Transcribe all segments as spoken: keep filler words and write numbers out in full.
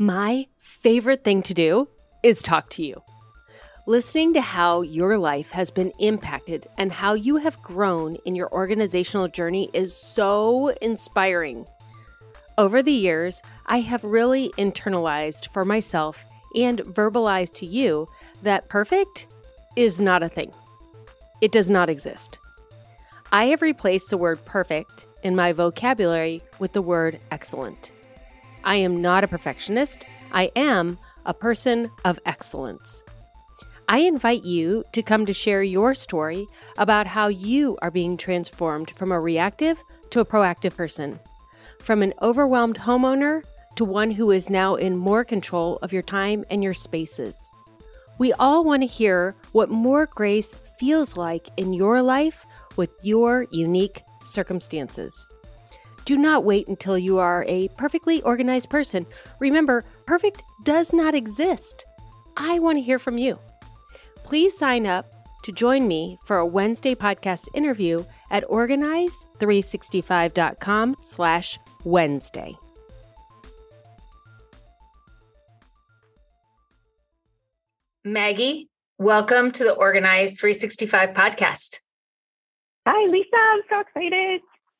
My favorite thing to do is talk to you. Listening to how your life has been impacted and how you have grown in your organizational journey is so inspiring. Over the years, I have really internalized for myself and verbalized to you that perfect is not a thing. It does not exist. I have replaced the word perfect in my vocabulary with the word excellent. I am not a perfectionist. I am a person of excellence. I invite you to come to share your story about how you are being transformed from a reactive to a proactive person, from an overwhelmed homeowner to one who is now in more control of your time and your spaces. We all want to hear what more grace feels like in your life with your unique circumstances. Do not wait until you are a perfectly organized person. Remember, perfect does not exist. I want to hear from you. Please sign up to join me for a Wednesday podcast interview at organize three sixty-five dot com slash Wednesday. Maggie, welcome to the Organize three sixty-five podcast. Hi, Lisa. I'm so excited.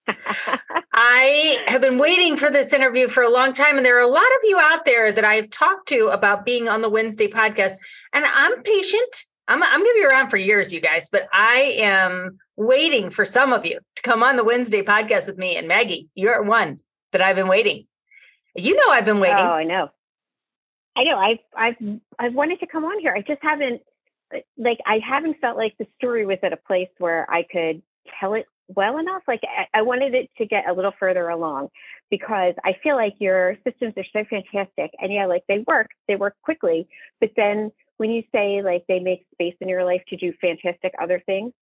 I have been waiting for this interview for a long time, and there are a lot of you out there that I've talked to about being on the Wednesday podcast, and I'm patient. I'm, I'm going to be around for years, you guys, but I am waiting for some of you to come on the Wednesday podcast with me. And Maggie, you're one that I've been waiting. You know, I've been waiting. Oh, I know. I know. I've, I've, I've wanted to come on here. I just haven't, like, I haven't felt like the story was at a place where I could tell it well enough. Like, I, I wanted it to get a little further along because I feel like your systems are so fantastic. And yeah, like they work, they work quickly, but then when you say like they make space in your life to do fantastic other things,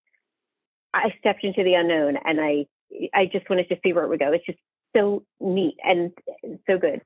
I stepped into the unknown and I I just wanted to see where it would go. It's just so neat and so good.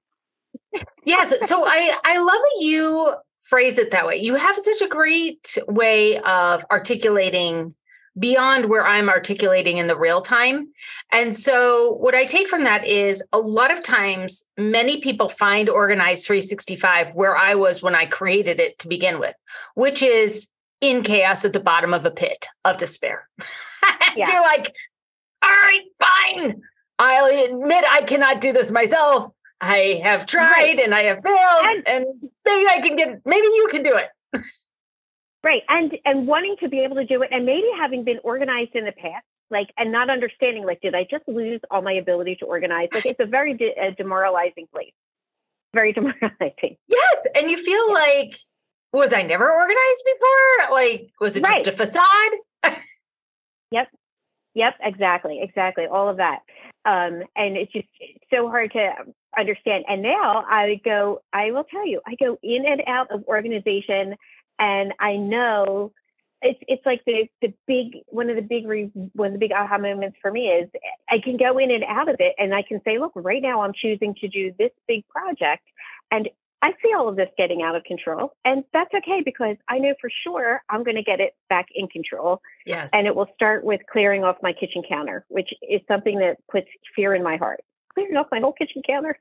Yes. So I, I love that you phrase it that way. You have such a great way of articulating beyond where I'm articulating in the real time. And so what I take from that is a lot of times, many people find Organize three sixty-five where I was when I created it to begin with, which is in chaos at the bottom of a pit of despair. Yeah. You're like, all right, fine. I'll admit I cannot do this myself. I have tried right. and I have failed and, and maybe I can get, maybe you can do it. Right. And and wanting to be able to do it and maybe having been organized in the past, like, and not understanding, like, did I just lose all my ability to organize? Like, it's a very de- a demoralizing place. Very demoralizing. Yes. And you feel yeah. like, was I never organized before? Like, was it right. just a facade? Yep. Yep. Exactly. Exactly. All of that. Um, and it's just it's so hard to understand. And now I go, I will tell you, I go in and out of organization. And I know it's it's like the the big one of the big re, one of the big aha moments for me is I can go in and out of it, and I can say, look, right now I'm choosing to do this big project, and I see all of this getting out of control, and that's okay because I know for sure I'm going to get it back in control. Yes, and it will start with clearing off my kitchen counter, which is something that puts fear in my heart. Clearing off my whole kitchen counter.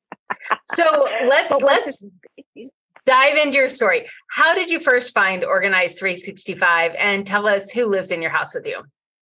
So let's let's. Dive into your story. How did you first find Organize three sixty-five and tell us who lives in your house with you?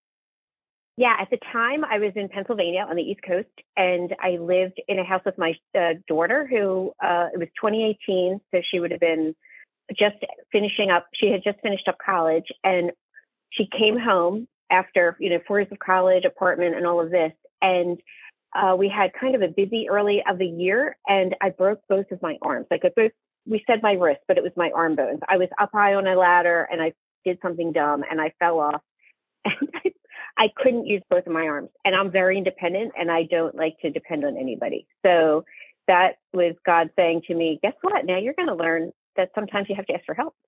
Yeah, at the time I was in Pennsylvania on the East Coast and I lived in a house with my uh, daughter who uh, it was twenty eighteen. So she would have been just finishing up. She had just finished up college and she came home after, you know, four years of college, apartment and all of this. And uh, we had kind of a busy early of the year and I broke both of my arms. Like I broke we said my wrist, but it was my arm bones. I was up high on a ladder and I did something dumb and I fell off and I, I couldn't use both of my arms. And I'm very independent and I don't like to depend on anybody. So that was God saying to me, guess what? Now you're going to learn that sometimes you have to ask for help.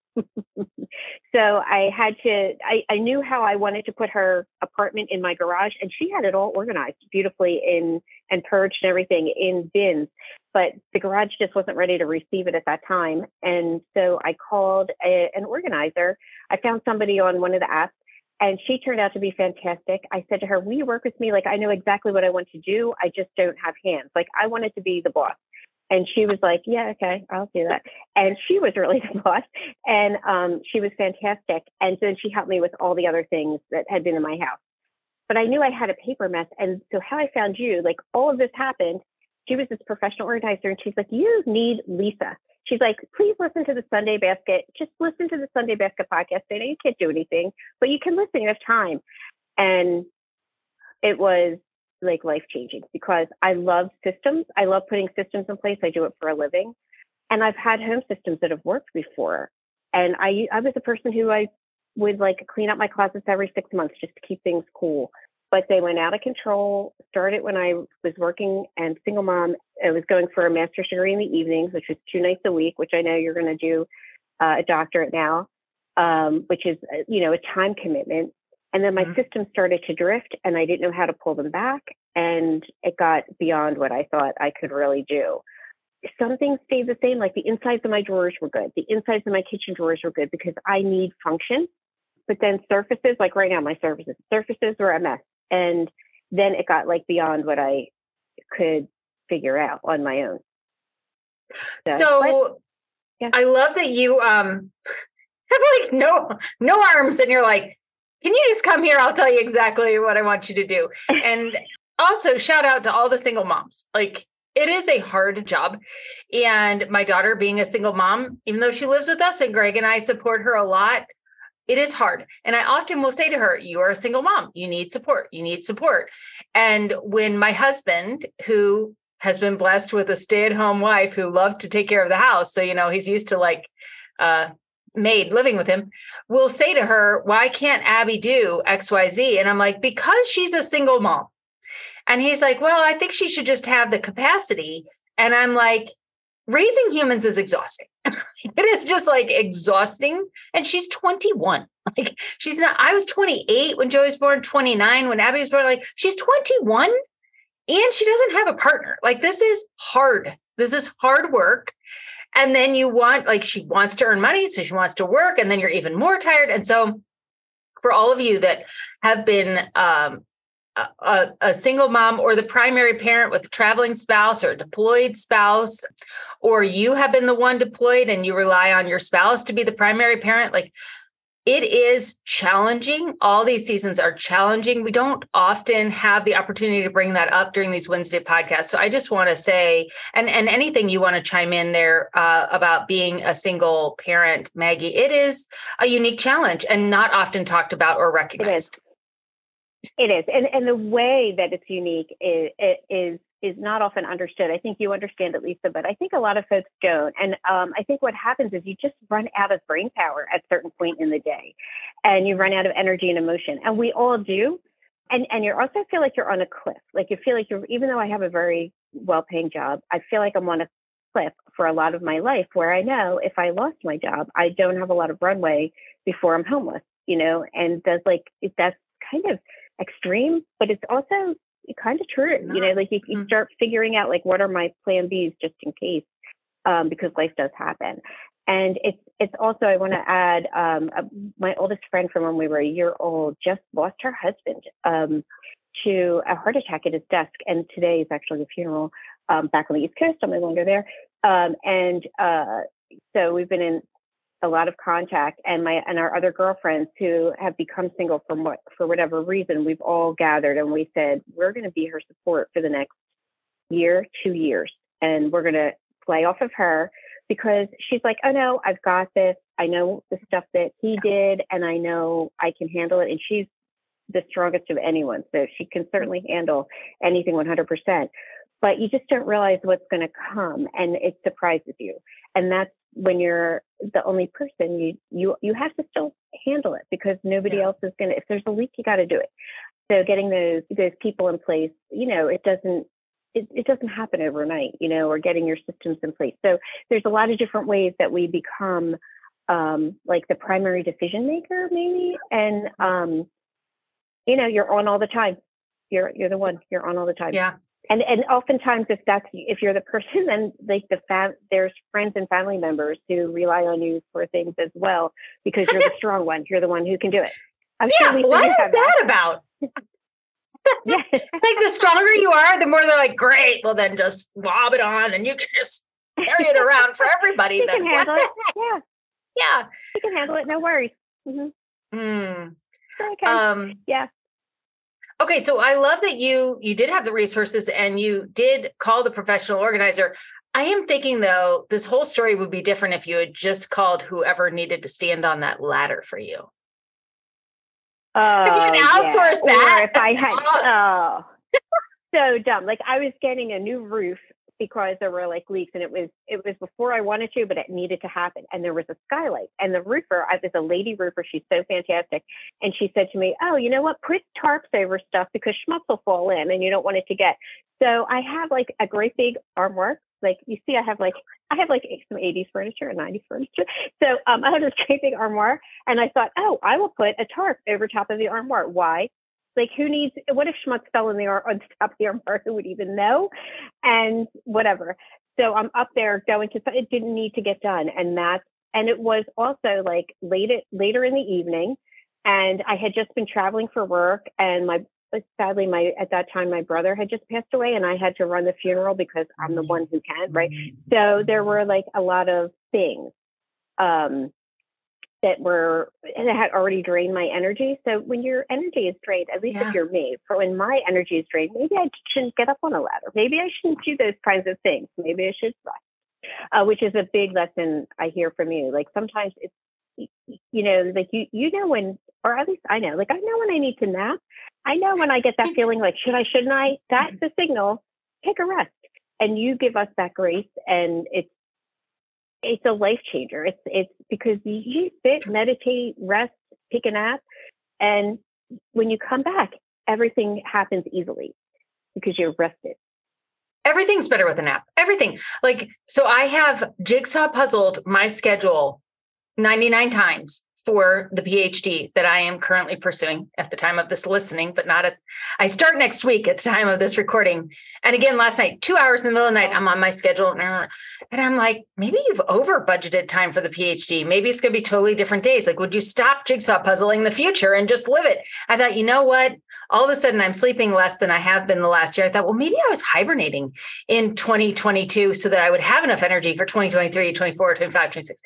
So I had to, I, I knew how I wanted to put her apartment in my garage and she had it all organized beautifully in and purged and everything in bins, but the garage just wasn't ready to receive it at that time. And so I called a, an organizer. I found somebody on one of the apps and she turned out to be fantastic. I said to her, will you work with me? Like, I know exactly what I want to do. I just don't have hands. Like I wanted to be the boss. And she was like, yeah, okay, I'll do that. And she was really the boss. And um, she was fantastic. And then she helped me with all the other things that had been in my house. But I knew I had a paper mess. And so how I found you, like all of this happened. She was this professional organizer. And she's like, you need Lisa. She's like, please listen to the Sunday Basket. Just listen to the Sunday Basket podcast. I know you can't do anything, but you can listen. You have time. And it was like life-changing because I love systems. I love putting systems in place. I do it for a living. And I've had home systems that have worked before. And I, I was a person who I would like clean up my closets every six months just to keep things cool. But they went out of control, started when I was working and single mom. I was going for a master's degree in the evenings, which was two nights a week, which I know you're going to do uh, a doctorate now, um, which is, you know, a time commitment. And then my mm-hmm. system started to drift and I didn't know how to pull them back. And it got beyond what I thought I could really do. Some things stayed the same, like the insides of my drawers were good. The insides of my kitchen drawers were good because I need function. But then surfaces, like right now, my surfaces, surfaces were a mess. And then it got like beyond what I could figure out on my own. So, so but, yeah. I love that you um have like no, no arms and you're like, can you just come here? I'll tell you exactly what I want you to do. And also shout out to all the single moms. Like it is a hard job. And my daughter being a single mom, even though she lives with us and Greg and I support her a lot, it is hard. And I often will say to her, you are a single mom. You need support. You need support. And when my husband, who has been blessed with a stay-at-home wife who loved to take care of the house, so, you know, he's used to like uh, maid living with him, will say to her, why can't Abby do X, Y, Z? And I'm like, because she's a single mom. And he's like, well, I think she should just have the capacity. And I'm like, raising humans is exhausting. It is just like exhausting. And she's twenty-one. Like she's not, I was twenty-eight when Joey was born, twenty-nine when Abby was born. Like she's twenty-one and she doesn't have a partner. Like this is hard. This is hard work. And then you want, like she wants to earn money. So she wants to work and then you're even more tired. And so for all of you that have been, um, A, a single mom or the primary parent with a traveling spouse or a deployed spouse, or you have been the one deployed and you rely on your spouse to be the primary parent, like it is challenging. All these seasons are challenging. We don't often have the opportunity to bring that up during these Wednesday podcasts. So I just want to say, and, and anything you want to chime in there uh, about being a single parent, Maggie, it is a unique challenge and not often talked about or recognized. It is. And and the way that it's unique is, is is not often understood. I think you understand it, Lisa, but I think a lot of folks don't. And um, I think what happens is you just run out of brain power at a certain point in the day and you run out of energy and emotion. And we all do. And and you also feel like you're on a cliff. Like you feel like you're, even though I have a very well-paying job, I feel like I'm on a cliff for a lot of my life where I know if I lost my job, I don't have a lot of runway before I'm homeless, you know, and that's like, that's kind of extreme, but it's also kind of true. You know, like you, you start figuring out like, what are my plan Bs just in case, um, because life does happen. And it's, it's also, I want to add, um, uh, my oldest friend from when we were a year old just lost her husband, um, to a heart attack at his desk. And today is actually the funeral, um, back on the East Coast. I'm no longer there. Um, and, uh, so we've been in a lot of contact, and my and our other girlfriends who have become single from what for whatever reason, we've all gathered and we said we're going to be her support for the next year, two years, and we're going to play off of her because she's like, oh no, I've got this. I know the stuff that he did, and I know I can handle it. And she's the strongest of anyone, so she can certainly handle anything one hundred percent. But you just don't realize what's going to come, and it surprises you. And that's when you're the only person, you you you have to still handle it because nobody yeah. else is going to. If there's a leak, you got to do it. So getting those those people in place, you know, it doesn't it, it doesn't happen overnight, you know, or getting your systems in place. So there's a lot of different ways that we become um, like the primary decision maker, maybe, and um, you know, you're on all the time. You're you're the one. You're on all the time. Yeah. And and oftentimes, if that's if you're the person, then like the fam- there's friends and family members who rely on you for things as well because you're the strong one. You're the one who can do it. I'm yeah, sure what is that, that about? Yes. It's like the stronger you are, the more they're like, great, well then just lob it on and you can just carry it around for everybody. You then can handle it. Yeah. Yeah. You can handle it. No worries. Mm-hmm. Mm. Okay. Um, yeah. Okay. So I love that you, you did have the resources and you did call the professional organizer. I am thinking though, this whole story would be different if you had just called whoever needed to stand on that ladder for you. Oh, if you could outsource yeah. that. Or if I had, oh, so dumb. Like I was getting a new roof because there were like leaks, and it was it was before I wanted to, but it needed to happen. And there was a skylight, and the roofer, I was a lady roofer. She's so fantastic, and she said to me, "Oh, you know what? Put tarps over stuff because schmutz will fall in, and you don't want it to get." So I have like a great big armoire. Like you see, I have like I have like some eighties furniture and nineties furniture. So um, I have this great big armoire, and I thought, oh, I will put a tarp over top of the armoire. Why? Like who needs, what if schmutz fell in the ar- on top of the armoire? Who would even know? And whatever. So I'm up there going to, it didn't need to get done. And that's, and it was also like late at, later in the evening. And I had just been traveling for work, and my, sadly, my, at that time, my brother had just passed away, and I had to run the funeral because I'm the one who can, right? So there were like a lot of things um, that were, and it had already drained my energy. So when your energy is drained, at least yeah. if you're me, for when my energy is drained, maybe I shouldn't get up on a ladder. Maybe I shouldn't do those kinds of things. Maybe I should rest, uh, which is a big lesson I hear from you. Like sometimes it's, you know, like you, you know, when, or at least I know, like I know when I need to nap. I know when I get that feeling like, should I, shouldn't I? That's the signal, take a rest. And you give us that grace, and it's, it's a life changer. It's, it's because you sit, meditate, rest, take a nap. And when you come back, everything happens easily because you're rested. Everything's better with a nap. Everything. Like, so I have jigsaw puzzled my schedule ninety-nine times for the PhD that I am currently pursuing at the time of this listening, but not at, I start next week at the time of this recording. And again, last night, two hours in the middle of the night, I'm on my schedule. And I'm like, maybe you've over budgeted time for the PhD. Maybe it's going to be totally different days. Like, would you stop jigsaw puzzling the future and just live it? I thought, you know what? All of a sudden I'm sleeping less than I have been the last year. I thought, well, maybe I was hibernating in twenty twenty-two so that I would have enough energy for twenty twenty-three, twenty-four, twenty-five, twenty-six.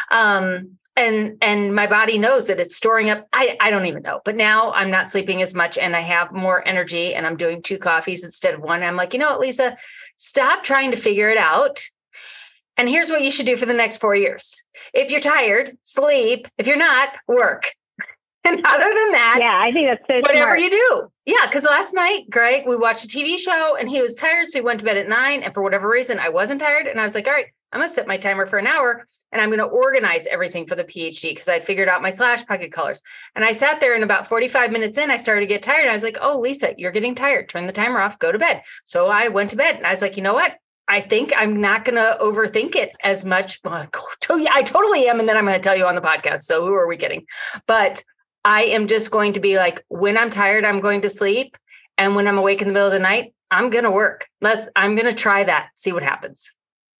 Um, And and my body knows that it's storing up. I, I don't even know. But now I'm not sleeping as much, and I have more energy, and I'm doing two coffees instead of one. I'm like, you know what, Lisa, stop trying to figure it out. And here's what you should do for the next four years. If you're tired, sleep. If you're not, work. And other than that, yeah, I think that's so whatever smart. you do. Yeah, because last night, Greg, we watched a T V show, and he was tired. So he went to bed at nine. And for whatever reason, I wasn't tired. And I was like, all right, I'm going to set my timer for an hour, and I'm going to organize everything for the PhD because I figured out my slash pocket colors. And I sat there, and about forty-five minutes in, I started to get tired. I was like, oh, Lisa, you're getting tired. Turn the timer off, go to bed. So I went to bed, and I was like, you know what? I think I'm not going to overthink it as much. Well, I totally am. And then I'm going to tell you on the podcast. So who are we kidding? But I am just going to be like, when I'm tired, I'm going to sleep. And when I'm awake in the middle of the night, I'm going to work. Let's, I'm going to try that, see what happens.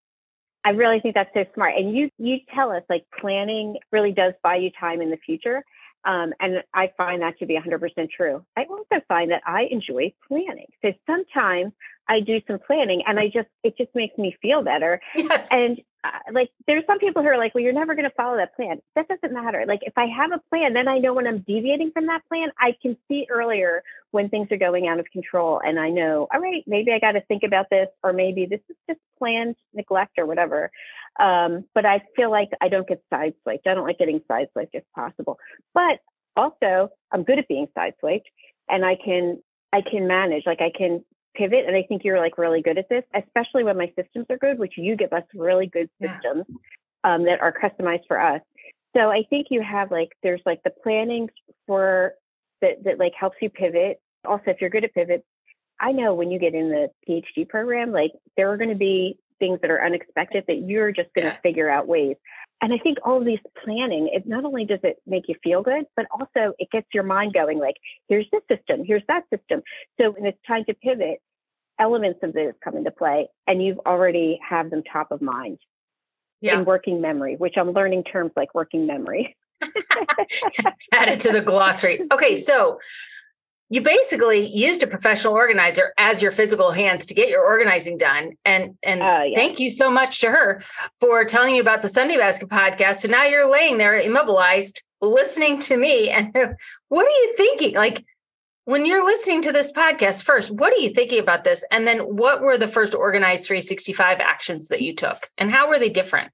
I really think that's so smart. And you, you tell us like planning really does buy you time in the future. Um, and I find that to be one hundred percent true. I also find that I enjoy planning. So sometimes I do some planning, and I just, it just makes me feel better. Yes. And uh, like, there's some people who are like, well, you're never going to follow that plan. That doesn't matter. Like, if I have a plan, then I know when I'm deviating from that plan, I can see earlier when things are going out of control. And I know, all right, maybe I got to think about this, or maybe this is just planned neglect or whatever. Um, but I feel like I don't get sideswiped. I don't like getting sideswiped if possible. But also, I'm good at being sideswiped, and I can, I can manage, like I can pivot. And I think you're like really good at this, especially when my systems are good, which you give us really good systems yeah. um, that are customized for us. So I think you have like, there's like the planning for that, that like helps you pivot. Also, if you're good at pivot, I know when you get in the PhD program, like there are going to be things that are unexpected that you're just going to yeah. figure out ways. And I think all of these planning, it not only does it make you feel good, but also it gets your mind going like, here's this system, here's that system. So when it's time to pivot, elements of this come into play, and you've already have them top of mind yeah. in working memory, which I'm learning terms like working memory. Add it to the glossary. Okay. So you basically used a professional organizer as your physical hands to get your organizing done. And, and uh, yeah. thank you so much to her for telling you about the Sunday Basket podcast. So now you're laying there immobilized, listening to me. And what are you thinking? Like, when you're listening to this podcast first, what are you thinking about this? And then what were the first organized three sixty-five actions that you took, and how were they different?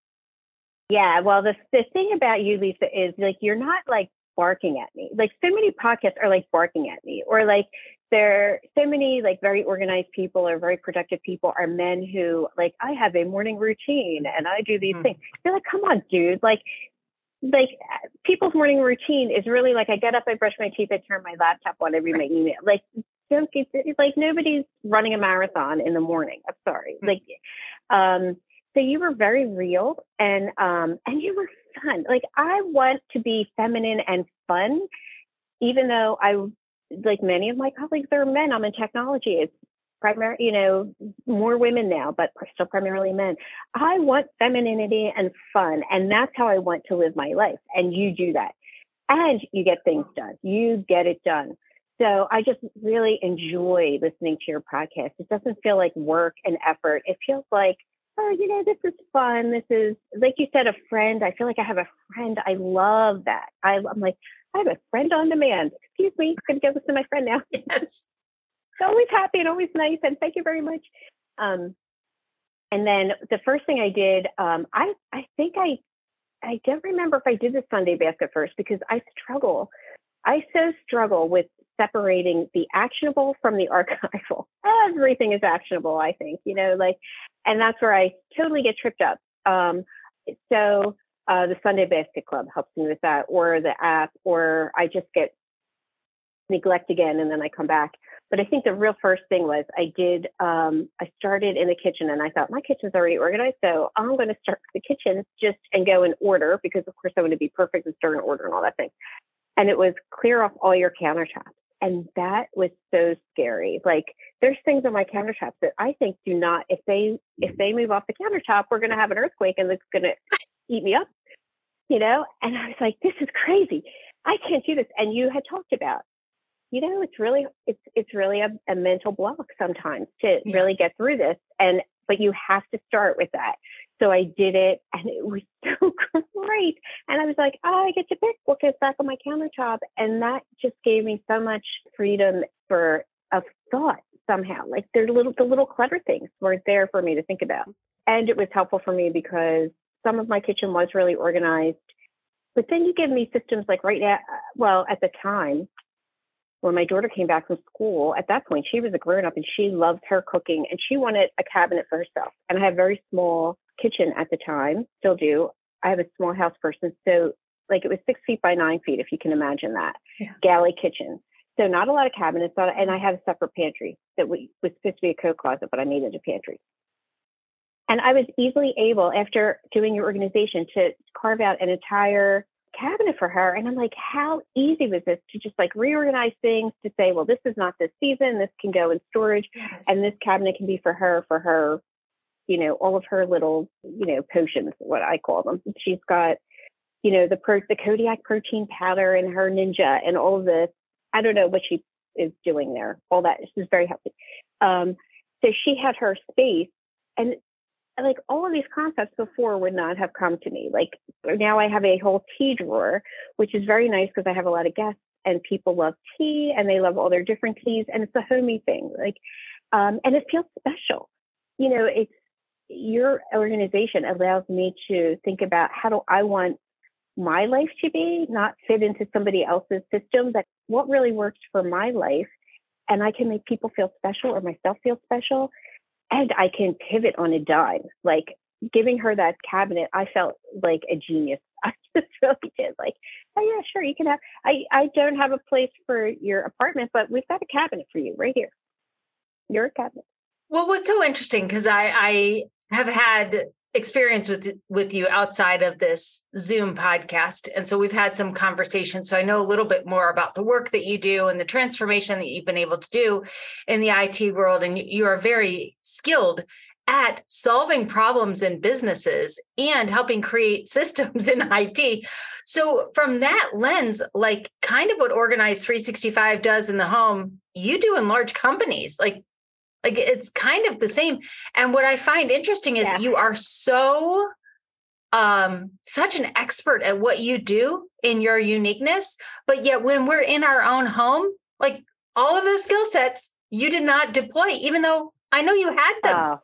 Yeah, well, the, the thing about you, Lisa, is like, you're not like barking at me. Like, so many podcasts are like barking at me, or like there so many like very organized people or very productive people are men who like, I have a morning routine and I do these mm-hmm. things. You're like, come on, dude. Like, like people's morning routine is really like, I get up, I brush my teeth, I turn my laptop on, I read my email. Like, don't get, like nobody's running a marathon in the morning. I'm sorry. Mm-hmm. Like, um, so you were very real, and um, and you were fun. Like, I want to be feminine and fun, even though I, like many of my colleagues are men. I'm in technology. It's primary, you know, more women now, but still primarily men. I want femininity and fun, and that's how I want to live my life. And you do that, and you get things done. You get it done. So I just really enjoy listening to your podcast. It doesn't feel like work and effort. It feels like, oh, you know, this is fun. This is, like you said, a friend. I feel like I have a friend. I love that. I, I'm like, I have a friend on demand. Excuse me, I'm going to go listen to my friend now. Yes. It's always happy and always nice. And thank you very much. Um, and then the first thing I did, um, I, I think I, I don't remember if I did the Sunday basket first, because I struggle. I so struggle with separating the actionable from the archival. Everything is actionable, I think, you know, like, and that's where I totally get tripped up. Um, so uh, the Sunday Basket Club helps me with that, or the app, or I just get neglect again and then I come back. But I think the real first thing was I did, um, I started in the kitchen, and I thought my kitchen's already organized, so I'm going to start with the kitchen just and go in order, because of course I want to be perfect and start in order and all that thing. And it was clear off all your countertops. And that was so scary. Like, there's things on my countertops that I think do not, if they, if they move off the countertop, we're going to have an earthquake and it's going to eat me up, you know? And I was like, this is crazy. I can't do this. And you had talked about, you know, it's really, it's, it's really a, a mental block sometimes to yeah. really get through this. And, but you have to start with that. So I did it, and it was so great. And I was like, oh, I get to pick what gets back on my countertop. And that just gave me so much freedom for a thought somehow. Like, there's little, the little clutter things weren't there for me to think about. And it was helpful for me because some of my kitchen was really organized. But then you give me systems like right now, well, at the time, when my daughter came back from school, at that point, she was a grown up and she loved her cooking, and she wanted a cabinet for herself. And I had a very small kitchen at the time, still do. I have a small house person. So like, it was six feet by nine feet, if you can imagine that. Yeah. Galley kitchen. So not a lot of cabinets. And I had a separate pantry that was supposed to be a coat closet, but I made it a pantry. And I was easily able, after doing your organization, to carve out an entire cabinet for her. And I'm like, how easy was this to just like reorganize things, to say, well, this is not this season, this can go in storage, yes. and this cabinet can be for her, for her, you know, all of her little, you know, potions, what I call them. She's got, you know, the pro- the Kodiak protein powder and her Ninja and all of this. I don't know what she is doing there. All that. She's very healthy. Um, so she had her space, and like all of these concepts before would not have come to me. Like, now I have a whole tea drawer, which is very nice because I have a lot of guests and people love tea and they love all their different teas, and it's a homey thing. Like, um, and it feels special. You know, it's, your organization allows me to think about, how do I want my life to be, not fit into somebody else's system, but what really works for my life. And I can make people feel special or myself feel special. And I can pivot on a dime. Like, giving her that cabinet, I felt like a genius. I just really did. Like, oh yeah, sure, you can have, I, I don't have a place for your apartment, but we've got a cabinet for you right here. Your cabinet. Well, what's so interesting, because I, I have had experience with with you outside of this Zoom podcast. And so we've had some conversations. So I know a little bit more about the work that you do and the transformation that you've been able to do in the I T world. And you are very skilled at solving problems in businesses and helping create systems in I T. So from that lens, like kind of what Organize three sixty-five does in the home, you do in large companies. Like, like it's kind of the same. And what I find interesting is yeah. you are so um, such an expert at what you do in your uniqueness, but yet when we're in our own home, like all of those skill sets, you did not deploy, even though I know you had them. Oh,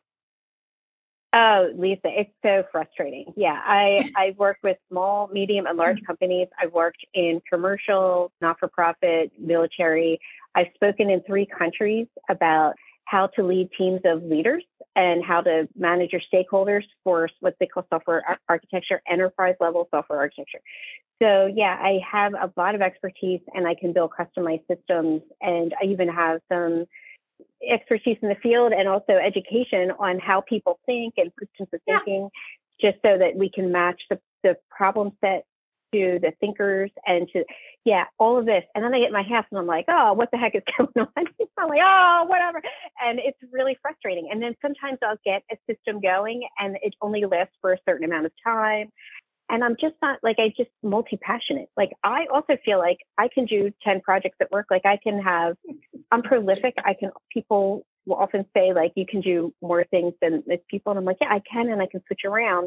oh Lisa, it's so frustrating. Yeah, I, I work with small, medium, and large companies. I've worked in commercial, not-for-profit, military. I've spoken in three countries about how to lead teams of leaders and how to manage your stakeholders for what they call software ar- architecture, enterprise level software architecture. So yeah, I have a lot of expertise and I can build customized systems. And I even have some expertise in the field and also education on how people think and systems of yeah. thinking, just so that we can match the, the problem set to the thinkers and to, yeah, all of this. And then I get in my house and I'm like, oh, what the heck is going on? I'm like, oh, whatever. And it's really frustrating. And then sometimes I'll get a system going and it only lasts for a certain amount of time. And I'm just not like, I just multi-passionate. Like, I also feel like I can do ten projects at work. Like I can have, I'm prolific. I can, people will often say like, you can do more things than most people. And I'm like, yeah, I can. And I can switch around,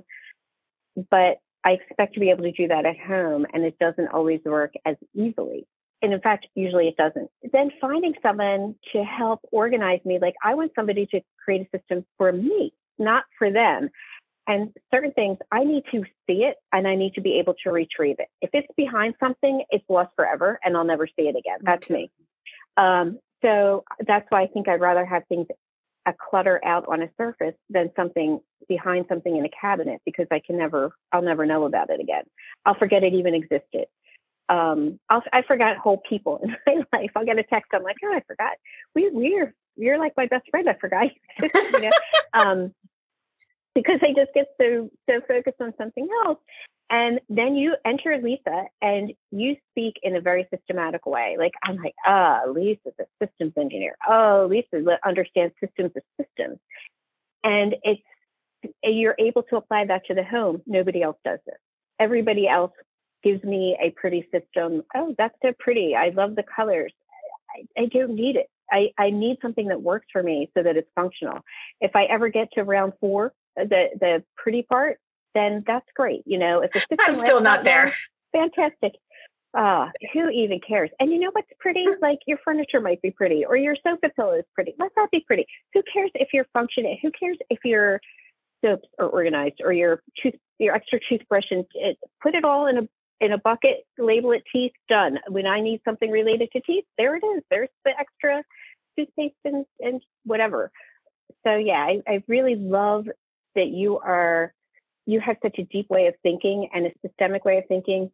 but I expect to be able to do that at home, and it doesn't always work as easily. And in fact, usually it doesn't. Then finding someone to help organize me, like I want somebody to create a system for me, not for them. And certain things, I need to see it and I need to be able to retrieve it. If it's behind something, it's lost forever and I'll never see it again. That's me. Um, so that's why I think I'd rather have things a clutter out on a surface than something behind something in a cabinet, because I can never, I'll never know about it again. I'll forget it even existed. Um, I'll, I forgot whole people in my life. I'll get a text. I'm like, oh, I forgot. We, we're, you're like my best friend. I forgot. You know? um, because I just get so, so focused on something else. And then you enter Lisa and you speak in a very systematic way. Like, I'm like, ah, oh, Lisa's a systems engineer. Oh, Lisa understands systems of systems. And it's, you're able to apply that to the home. Nobody else does this. Everybody else gives me a pretty system. Oh, that's so pretty. I love the colors. I, I don't need it. I, I need something that works for me so that it's functional. If I ever get to round four, the, the pretty part, then that's great. You know, if the system I'm still not there. Long, fantastic. Uh, who even cares? And you know what's pretty? Like your furniture might be pretty, or your sofa pillow is pretty. Let that be pretty. Who cares if you're functioning? Who cares if your soaps are organized, or your tooth, your extra toothbrush, and it, put it all in a in a bucket, label it teeth, done. When I need something related to teeth, there it is. There's the extra toothpaste and, and whatever. So yeah, I, I really love that you are. You have such a deep way of thinking and a systemic way of thinking.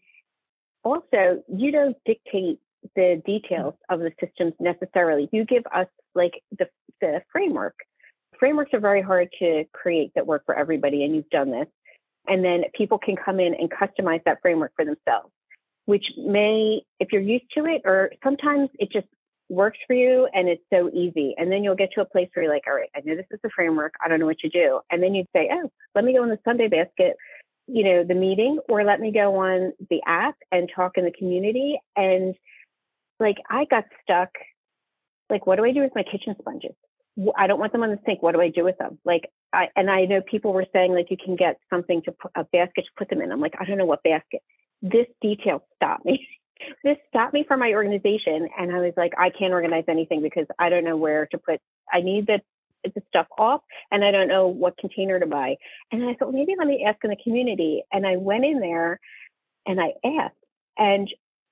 Also, you don't dictate the details of the systems necessarily. You give us like the, the framework. Frameworks are very hard to create that work for everybody, and you've done this. And then people can come in and customize that framework for themselves, which may, if you're used to it, or sometimes it just works for you and it's so easy. And then you'll get to a place where you're like, all right, I know this is the framework. I don't know what to do. And then you say, oh, let me go in the Sunday basket, you know, the meeting, or let me go on the app and talk in the community. And like, I got stuck. Like, what do I do with my kitchen sponges? I don't want them on the sink. What do I do with them? Like, I, and I know people were saying like, you can get something to put a basket to put them in. I'm like, I don't know what basket. This detail stopped me. This stopped me from my organization. And I was like, I can't organize anything because I don't know where to put, I need the, the stuff off and I don't know what container to buy. And I thought, maybe let me ask in the community. And I went in there and I asked, and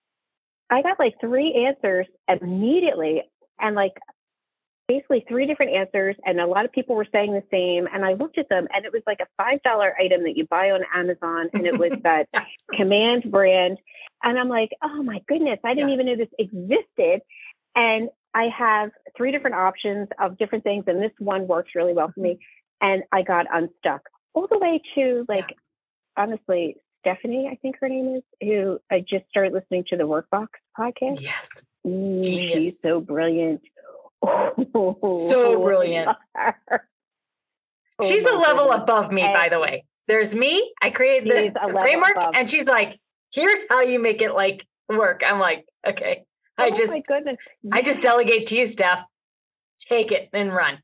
I got like three answers immediately. And like, basically three different answers. And a lot of people were saying the same. And I looked at them and it was like a five dollar item that you buy on Amazon. And it was that Command brand. And I'm like, oh my goodness, I didn't yeah. even know this existed. And I have three different options of different things. And this one works really well for me. And I got unstuck all the way to like, yeah. honestly, Stephanie, I think her name is, who I just started listening to the Workbox podcast. Yes. Ooh, she's so brilliant. Oh, so brilliant. Oh she's a level goodness. above me, and by the way. There's me. I created the, the framework above. And she's like, here's how you make it like work. I'm like, okay. Oh I just, my goodness. I just delegate to you, Steph. Take it and run.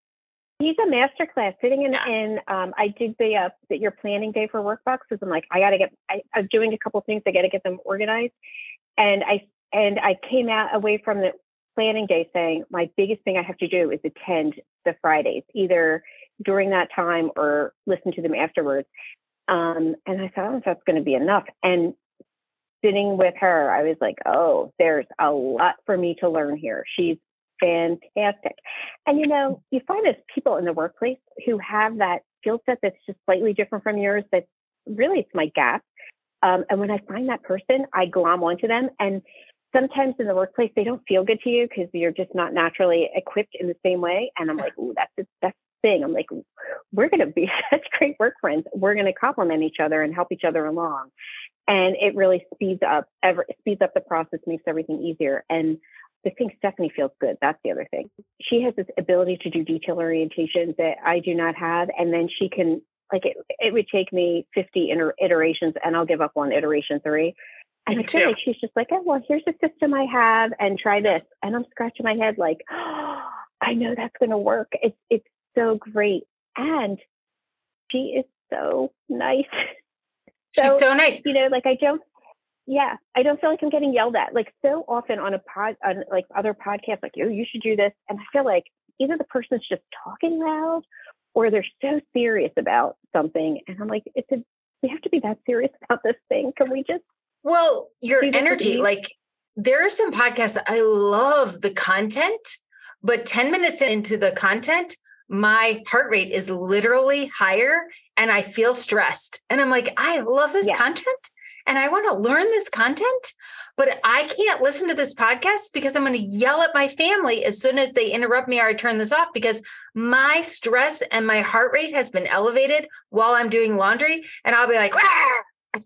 He's a masterclass sitting in, yeah. in um, I did the, uh, the, your planning day for workboxes. I'm like, I got to get, I, I'm doing a couple of things. I got to get them organized. And I, and I came out away from the planning day saying, my biggest thing I have to do is attend the Fridays, either during that time or listen to them afterwards. Um, and I thought, I don't know if that's going to be enough. And sitting with her, I was like, oh, there's a lot for me to learn here. She's fantastic. And, you know, you find there's people in the workplace who have that skill set that's just slightly different from yours. That's really, it's my gap. Um, and when I find that person, I glom onto them. And sometimes in the workplace, they don't feel good to you because you're just not naturally equipped in the same way. And I'm like, ooh, that's the that's the thing. I'm like, we're going to be such great work friends. We're going to complement each other and help each other along. And it really speeds up, ever speeds up the process, makes everything easier. And I think Stephanie feels good. That's the other thing. She has this ability to do detail orientation that I do not have. And then she can, like, it, it would take me fifty iter- iterations and I'll give up on iteration three. And I feel like she's just like, oh, well, here's a system I have and try this. And I'm scratching my head like, oh, I know that's going to work. It's, it's so great. And she is so nice. So, she's so nice. You know, like I don't, yeah, I don't feel like I'm getting yelled at. Like so often on a pod, on like other podcasts, like, oh, you should do this. And I feel like either the person's just talking loud or they're so serious about something. And I'm like, it's a, we have to be that serious about this thing. Can we just, well, your energy, like there are some podcasts that I love the content, but ten minutes into the content, my heart rate is literally higher and I feel stressed. And I'm like, I love this yeah. content and I want to learn this content, but I can't listen to this podcast because I'm going to yell at my family as soon as they interrupt me or I turn this off because my stress and my heart rate has been elevated while I'm doing laundry. And I'll be like, ah!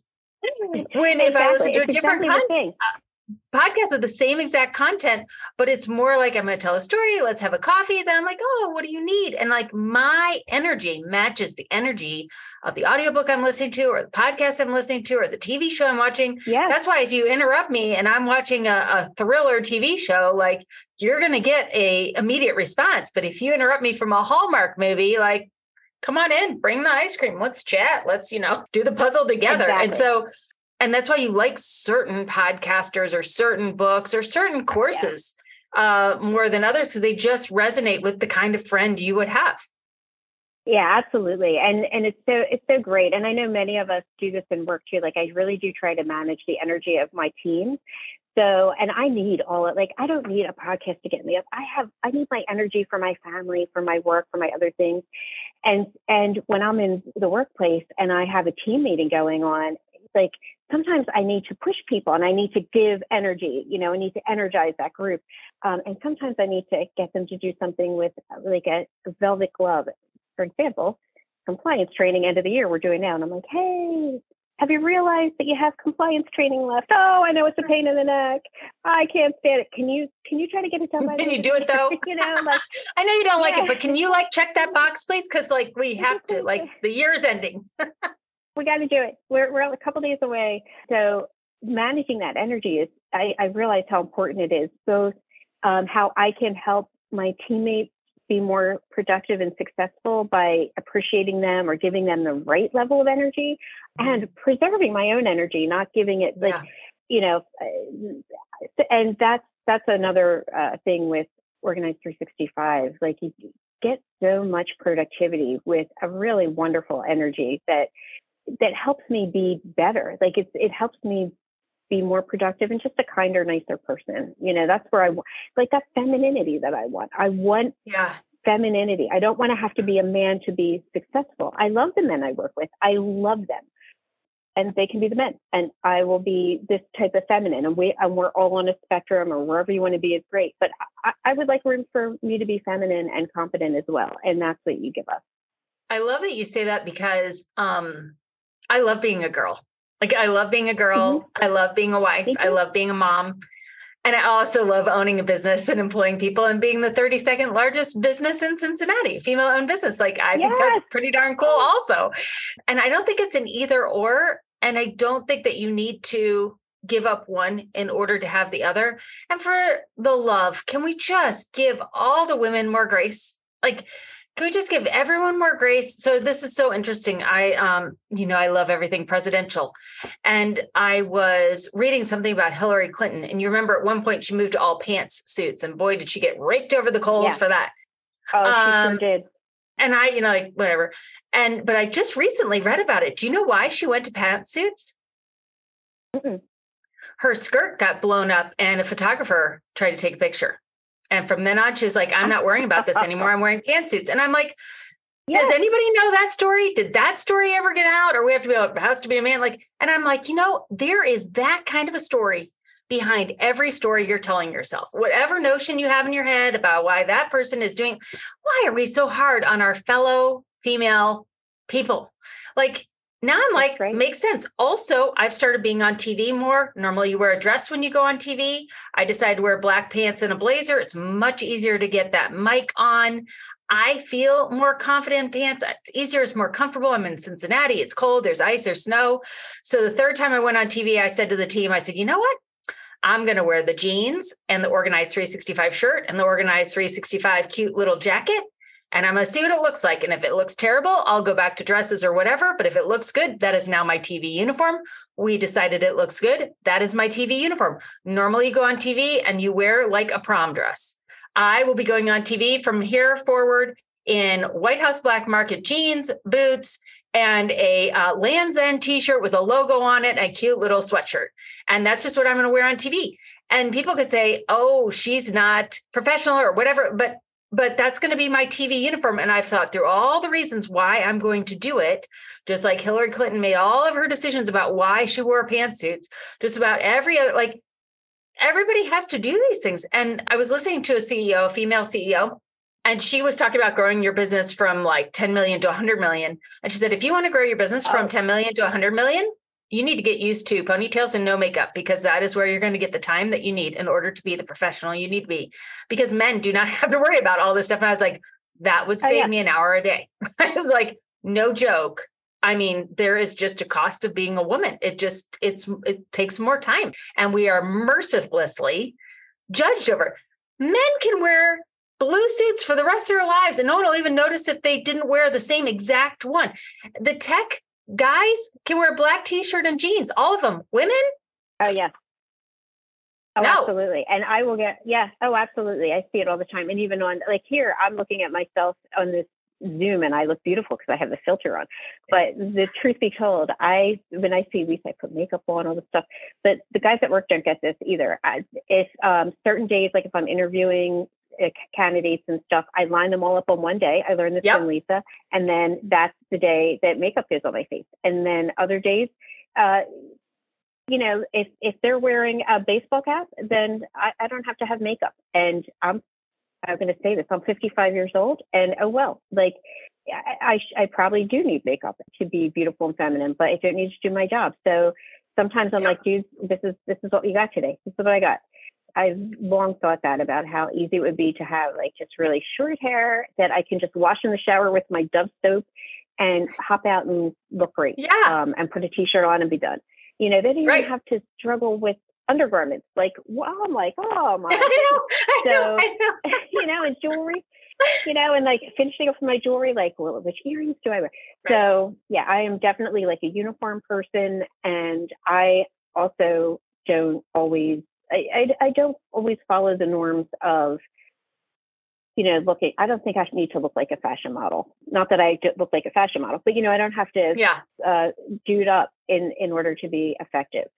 When exactly. if I listen to it's a different exactly con- uh, podcast with the same exact content, but it's more like I'm going to tell a story. Let's have a coffee. Then I'm like, oh, what do you need? And like my energy matches the energy of the audiobook I'm listening to or the podcast I'm listening to or the T V show I'm watching. Yeah. That's why if you interrupt me and I'm watching a, a thriller T V show, like you're going to get a immediate response. But if you interrupt me from a Hallmark movie, like, come on in, bring the ice cream. Let's chat. Let's, you know, do the puzzle together. Exactly. And so, and that's why you like certain podcasters or certain books or certain courses yeah. uh, more than others, because they just resonate with the kind of friend you would have. Yeah, absolutely. And and it's so it's so great. And I know many of us do this in work too. Like I really do try to manage the energy of my team. So, and I need all it, like, I don't need a podcast to get me up. I have, I need my energy for my family, for my work, for my other things. And, and when I'm in the workplace and I have a team meeting going on, like sometimes I need to push people and I need to give energy, you know, I need to energize that group. Um, and sometimes I need to get them to do something with like a, a velvet glove, for example, compliance training end of the year we're doing now. And I'm like, hey, have you realized that you have compliance training left? Oh, I know it's a pain in the neck. I can't stand it. Can you can you try to get it done? By can you do it though? You know, like I know you don't yeah. like it, but can you like check that box, please? Because like we have to. Like the year is ending. We got to do it. We're we're a couple days away. So managing that energy is. I, I realize how important it is. Both um, how I can help my teammates be more productive and successful by appreciating them or giving them the right level of energy and preserving my own energy, not giving it like, yeah. you know, and that's, that's another uh, thing with Organize three sixty-five. Like you get so much productivity with a really wonderful energy that, that helps me be better. Like it's, it helps me be more productive and just a kinder, nicer person. You know, that's where I want, like that femininity that I want. I want yeah. femininity. I don't want to have to be a man to be successful. I love the men I work with. I love them. And they can be the men. And I will be this type of feminine. And, we, and we're all on a spectrum or wherever you want to be is great. But I, I would like room for me to be feminine and confident as well. And that's what you give us. I love that you say that because um, I love being a girl. Like I love being a girl. Mm-hmm. I love being a wife. I love being a mom. And I also love owning a business and employing people and being the thirty-second largest business in Cincinnati, female owned business. Like, I yes. think that's pretty darn cool also. And I don't think it's an either or. And I don't think that you need to give up one in order to have the other. And for the love, can we just give all the women more grace? Like, can we just give everyone more grace? So this is so interesting. I, um, you know, I love everything presidential. And I was reading something about Hillary Clinton. And you remember at one point she moved to all pants suits, and boy, did she get raked over the coals yeah. for that. Oh, she um, sure did. And I, you know, like whatever. And, but I just recently read about it. Do you know why she went to pantsuits? Mm-mm. Her skirt got blown up and a photographer tried to take a picture. And from then on, she was like, I'm not worrying about this anymore. I'm wearing pantsuits. And I'm like, yes. Does anybody know that story? Did that story ever get out? Or we have to be like, it has to be a man? Like, and I'm like, you know, there is that kind of a story behind every story you're telling yourself. Whatever notion you have in your head about why that person is doing, why are we so hard on our fellow female people? Like, now I'm like, right. Makes sense. Also, I've started being on T V more. Normally you wear a dress when you go on T V. I decided to wear black pants and a blazer. It's much easier to get that mic on. I feel more confident in pants. It's easier. It's more comfortable. I'm in Cincinnati. It's cold. There's ice. There's snow. So the third time I went on T V, I said to the team, I said, you know what? I'm going to wear the jeans and the organized three sixty-five shirt and the organized three sixty-five cute little jacket. And I'm going to see what it looks like. And if it looks terrible, I'll go back to dresses or whatever. But if it looks good, that is now my T V uniform. We decided it looks good. That is my T V uniform. Normally you go on T V and you wear like a prom dress. I will be going on T V from here forward in White House Black Market jeans, boots, and a uh, Land's End t-shirt with a logo on it, and a cute little sweatshirt. And that's just what I'm going to wear on T V. And people could say, oh, she's not professional or whatever, but But that's going to be my T V uniform. And I've thought through all the reasons why I'm going to do it, just like Hillary Clinton made all of her decisions about why she wore pantsuits, just about every other, like everybody has to do these things. And I was listening to a C E O, a female C E O, and she was talking about growing your business from like ten million to one hundred million. And she said, if you want to grow your business from oh. ten million to one hundred million, you need to get used to ponytails and no makeup, because that is where you're going to get the time that you need in order to be the professional you need to be, because men do not have to worry about all this stuff. And I was like, that would save oh, yeah. me an hour a day. I was like, no joke. I mean, there is just a cost of being a woman. It just, it's, it takes more time, and we are mercilessly judged over. Men can wear blue suits for the rest of their lives, and no one will even notice if they didn't wear the same exact one. The tech guys can wear a black t-shirt and jeans, all of them. Women? Oh, yeah. Oh, no. Absolutely. And I will get, yeah. Oh, absolutely. I see it all the time. And even on, like here, I'm looking at myself on this Zoom and I look beautiful because I have the filter on. Yes. But the truth be told, I, when I see Lisa, I put makeup on, all this stuff. But the guys at work don't get this either. I, if um, certain days, like if I'm interviewing candidates and stuff, I line them all up on one day. I learned this yep. from Lisa. And then that's the day that makeup goes on my face. And then other days, uh, you know, if, if they're wearing a baseball cap, then I, I don't have to have makeup. And I'm, I'm going to say this, I'm fifty-five years old, and oh, well, like I, I, I probably do need makeup to be beautiful and feminine, but I don't need to do my job. So sometimes I'm yeah. like, dude, this is, this is what you got today. This is what I got. I've long thought that about how easy it would be to have like just really short hair that I can just wash in the shower with my Dove soap and hop out and look great. Yeah. Um, and put a t-shirt on and be done. You know, they didn't right. even have to struggle with undergarments. Like, well, I'm like, oh my, I know, I so, know, I know. you know, and jewelry, you know, and like finishing up my jewelry, like, well, which earrings do I wear? Right. So yeah, I am definitely like a uniform person. And I also don't always, I, I, I don't always follow the norms of, you know, looking, I don't think I need to look like a fashion model. Not that I look like a fashion model, but, you know, I don't have to yeah. uh, do it up in, in order to be effective.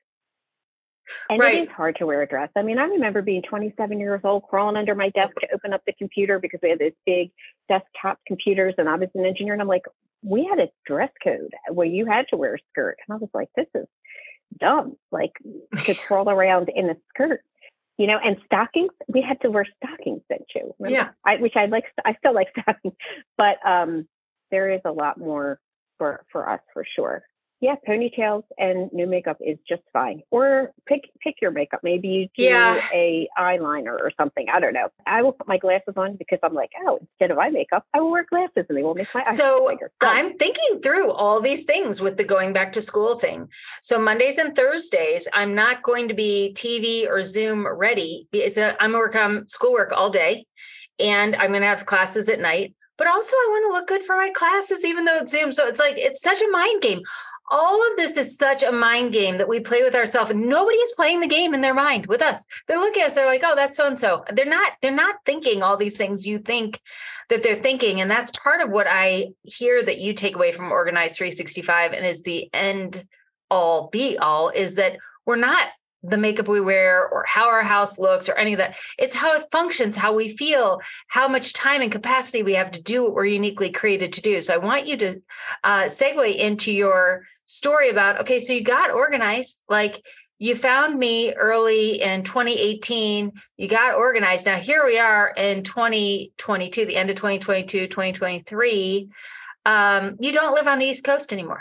And right. it is hard to wear a dress. I mean, I remember being twenty-seven years old, crawling under my desk to open up the computer because we had those big desktop computers and I was an engineer. And I'm like, we had a dress code where you had to wear a skirt. And I was like, this is dumb, like to crawl around in a skirt, you know, and stockings, we had to wear stockings then too. Remember? Yeah. I, which I like, I still like stockings, but um, there is a lot more for, for us for sure. Yeah, ponytails and no makeup is just fine. Or pick pick your makeup. Maybe you do yeah. a eyeliner or something. I don't know. I will put my glasses on because I'm like, oh, instead of eye makeup, I will wear glasses and they will make my eyes so bigger. So I'm thinking through all these things with the going back to school thing. So Mondays and Thursdays, I'm not going to be T V or Zoom ready. It's a, I'm working on schoolwork all day and I'm going to have classes at night. But also I want to look good for my classes, even though it's Zoom. So it's like, it's such a mind game. All of this is such a mind game that we play with ourselves, and nobody is playing the game in their mind with us. They're looking at us, they're like, oh, that's so-and-so. They're not, they're not thinking all these things you think that they're thinking. And that's part of what I hear that you take away from Organize three sixty-five and is the end all be all, is that we're not the makeup we wear or how our house looks or any of that. It's how it functions, how we feel, how much time and capacity we have to do what we're uniquely created to do. So I want you to uh, segue into your story about, okay, so you got organized, like you found me early in twenty eighteen, you got organized. Now here we are in twenty twenty-two, the end of twenty twenty-two, twenty twenty-three. Um, you don't live on the East Coast anymore.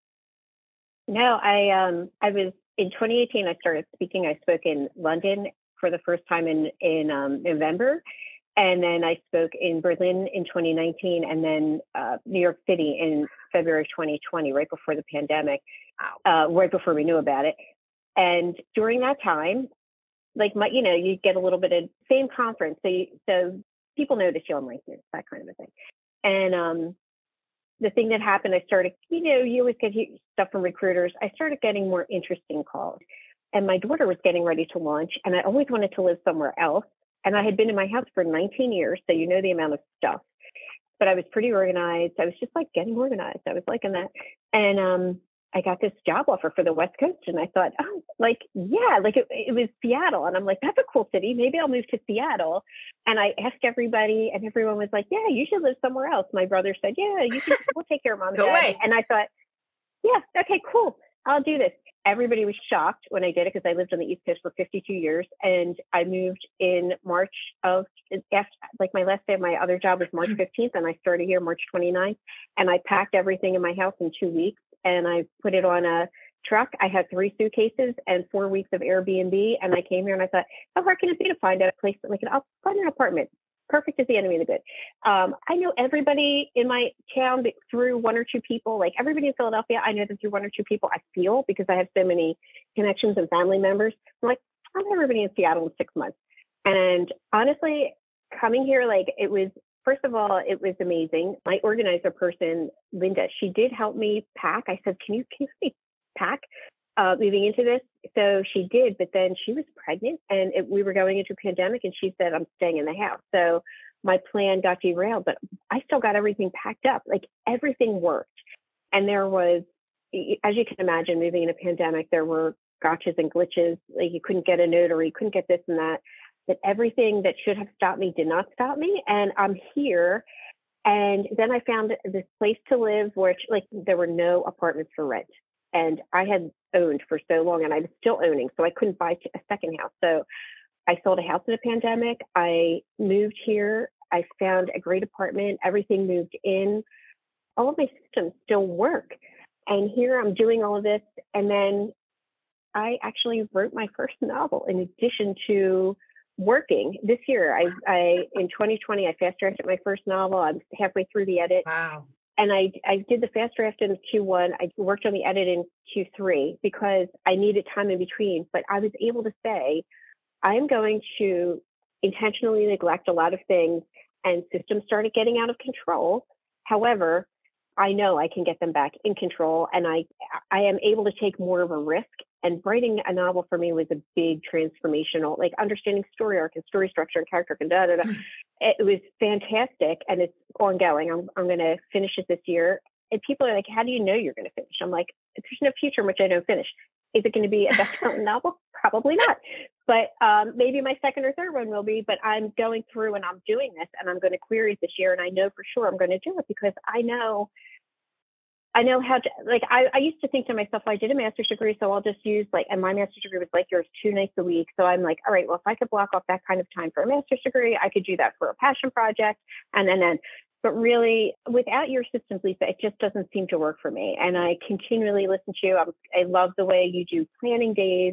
No, I, um, I was, in twenty eighteen, I started speaking. I spoke in London for the first time in, in um, November. And then I spoke in Berlin in twenty nineteen and then uh, New York City in February twenty twenty, right before the pandemic, uh, right before we knew about it. And during that time, like my, you know, you get a little bit of same conference. So, you, so people notice you on LinkedIn, that kind of a thing. And um, the thing that happened, I started, you know, you always get stuff from recruiters. I started getting more interesting calls. And my daughter was getting ready to launch, and I always wanted to live somewhere else. And I had been in my house for nineteen years, so you know the amount of stuff. But I was pretty organized. I was just like getting organized. I was liking that. And um, I got this job offer for the West Coast, and I thought, oh, like, yeah, like it, it was Seattle. And I'm like, that's a cool city. Maybe I'll move to Seattle. And I asked everybody, and everyone was like, yeah, you should live somewhere else. My brother said, yeah, you should, we'll take care of mom and Go dad. away. And I thought, yeah, okay, cool. I'll do this. Everybody was shocked when I did it because I lived on the East Coast for fifty-two years. And I moved in March of, like my last day of my other job was March fifteenth. And I started here March twenty-ninth. And I packed everything in my house in two weeks. And I put it on a truck. I had three suitcases and four weeks of Airbnb. And I came here and I thought, how hard can it be to find a place like an, I'll find an apartment. Perfect is the enemy of the good. Um, I know everybody in my town through one or two people, like everybody in Philadelphia, I know them through one or two people. I feel because I have so many connections and family members. I'm like, I'll have everybody in Seattle in six months. And honestly, coming here, like it was, first of all, it was amazing. My organizer person, Linda, she did help me pack. I said, can you, can you help me pack uh, moving into this? So she did, but then she was pregnant and it, we were going into a pandemic and she said, I'm staying in the house. So my plan got derailed, but I still got everything packed up. Like everything worked. And there was, as you can imagine, moving in a pandemic, there were gotchas and glitches. Like you couldn't get a notary, couldn't get this and that. But everything that should have stopped me did not stop me. And I'm here. And then I found this place to live, which like there were no apartments for rent. And I had owned for so long and I was still owning. So I couldn't buy a second house. So I sold a house in a pandemic. I moved here. I found a great apartment. Everything moved in. All of my systems still work. And here I'm doing all of this. And then I actually wrote my first novel in addition to working this year. I, I in twenty twenty, I fast drafted my first novel. I'm halfway through the edit. Wow. And I, I did the fast draft in Q one. I worked on the edit in Q three because I needed time in between. But I was able to say, I'm going to intentionally neglect a lot of things, and systems started getting out of control. However, I know I can get them back in control, and I I am able to take more of a risk. And writing a novel for me was a big transformational, like understanding story arc and story structure and character and da da da. It was fantastic, and it's ongoing. I'm I'm going to finish it this year. And people are like, "How do you know you're going to finish?" I'm like, "There's no future in which I don't finish." Is it going to be a best-selling novel? Probably not. But um, maybe my second or third one will be. But I'm going through and I'm doing this, and I'm going to query it this year, and I know for sure I'm going to do it because I know. I know how to, like, I, I used to think to myself, I did a master's degree, so I'll just use like, and my master's degree was like yours, two nights a week. So I'm like, all right, well, if I could block off that kind of time for a master's degree, I could do that for a passion project. And then, then But really, without your systems, Lisa, it just doesn't seem to work for me. And I continually listen to you. I'm, I love the way you do planning days.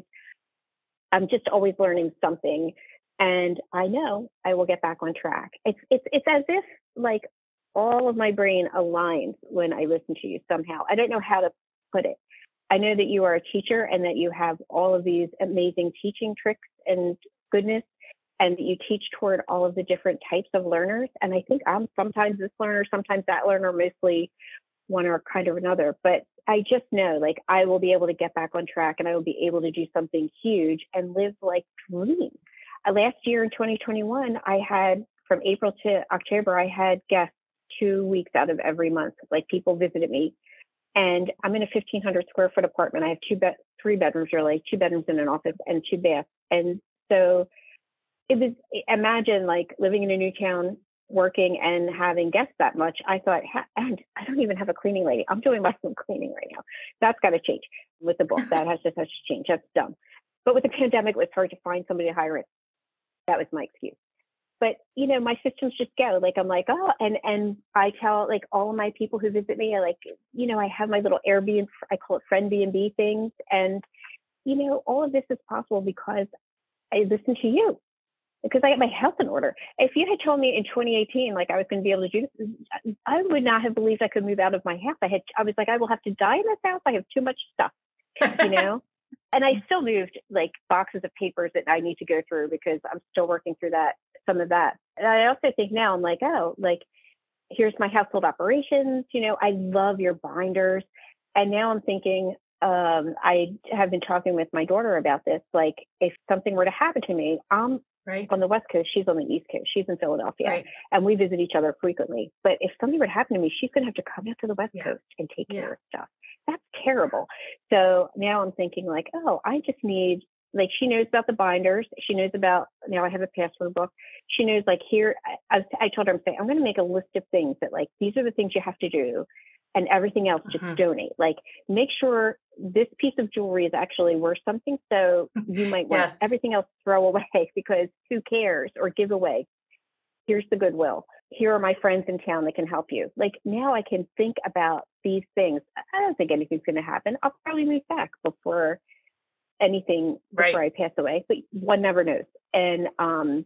I'm just always learning something. And I know I will get back on track. It's it's it's as if like all of my brain aligns when I listen to you somehow. I don't know how to put it. I know that you are a teacher and that you have all of these amazing teaching tricks and goodness, and that you teach toward all of the different types of learners. And I think I'm sometimes this learner, sometimes that learner, mostly one or kind of another. But I just know like I will be able to get back on track and I will be able to do something huge and live like dreams. Uh, last year in twenty twenty-one, I had from April to October, I had guests two weeks out of every month. Like people visited me, and I'm in a fifteen hundred square foot apartment. I have two bed, three bedrooms, really, two bedrooms and an office and two baths. And so it was, imagine like living in a new town, working and having guests that much. I thought, and I don't even have a cleaning lady. I'm doing my own cleaning right now. That's got to change with the book. That has just has to change. That's dumb. But with the pandemic, it was hard to find somebody to hire it. That was my excuse. But, you know, my systems just go like, I'm like, oh, and, and I tell like all of my people who visit me, I like, you know, I have my little Airbnb, I call it friend B and B things. And, you know, all of this is possible because I listen to you, because I got my health in order. If you had told me in twenty eighteen, like I was going to be able to do this, I would not have believed I could move out of my house. I had, I was like, I will have to die in this house. I have too much stuff, you know? And I still moved like boxes of papers that I need to go through because I'm still working through that, some of that. And I also think now I'm like, oh, like, here's my household operations. You know, I love your binders. And now I'm thinking, um, I have been talking with my daughter about this. Like if something were to happen to me, I'm right on the West Coast. She's on the East Coast. She's in Philadelphia. Right. And we visit each other frequently. But if something were to happen to me, she's going to have to come out to the West yeah. Coast and take yeah. care of stuff. That's terrible. So now I'm thinking like, oh, I just need, like, she knows about the binders. She knows about, now I have a password book. She knows like here, I, I told her, I'm saying, I'm going to make a list of things that like, these are the things you have to do, and everything else just mm-hmm. donate. Like make sure this piece of jewelry is actually worth something. So you might want yes. everything else throw away because who cares, or give away. Here's the Goodwill. Here are my friends in town that can help you. Like now I can think about these things. I don't think anything's going to happen. I'll probably move back before anything, before right. I pass away, but one never knows. And um,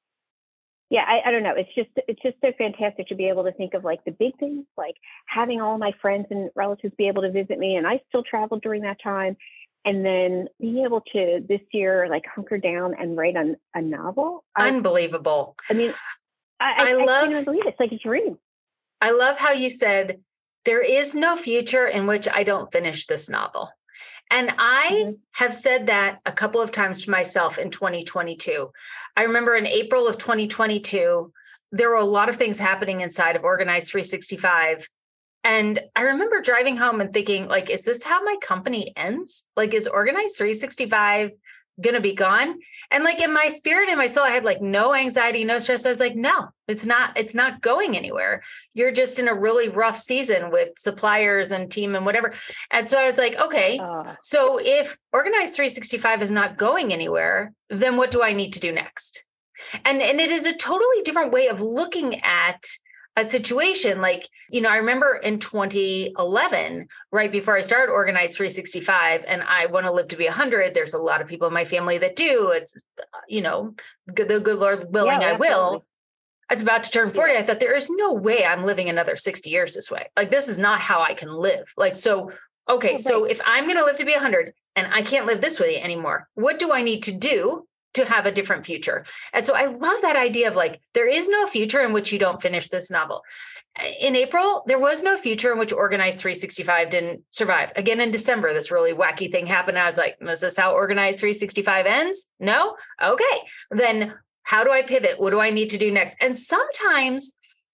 yeah, I, I don't know. It's just, it's just so fantastic to be able to think of like the big things, like having all my friends and relatives be able to visit me. And I still traveled during that time. And then being able to this year, like hunker down and write a, a novel. Unbelievable. I, I mean, I, I, I love, I can't even believe it. It's like a dream. I love how you said, there is no future in which I don't finish this novel. And I mm-hmm. have said that a couple of times to myself in twenty twenty-two. I remember in April of twenty twenty-two, there were a lot of things happening inside of Organize three sixty-five. And I remember driving home and thinking, like, is this how my company ends? Like, is Organize three sixty-five going to be gone? And like in my spirit and my soul, I had like no anxiety, no stress. I was like, no, it's not, it's not going anywhere. You're just in a really rough season with suppliers and team and whatever. And so I was like, okay, uh, so if Organize three sixty-five is not going anywhere, then what do I need to do next? And, and it is a totally different way of looking at a situation. Like, you know, I remember in twenty eleven, right before I started Organize three sixty-five, and I want to live to be one hundred. There's a lot of people in my family that do. It's, you know, good, the good Lord willing, yeah, I will. I was about to turn forty. Yeah. I thought there is no way I'm living another sixty years this way. Like, this is not how I can live. Like, so, okay, oh, right. So if I'm going to live to be one hundred and I can't live this way anymore, what do I need to do to have a different future? And so I love that idea of like, there is no future in which you don't finish this novel. In April, there was no future in which Organize three sixty-five didn't survive. Again, in December, this really wacky thing happened. I was like, is this how Organize three sixty-five ends? No? Okay. Then how do I pivot? What do I need to do next? And sometimes,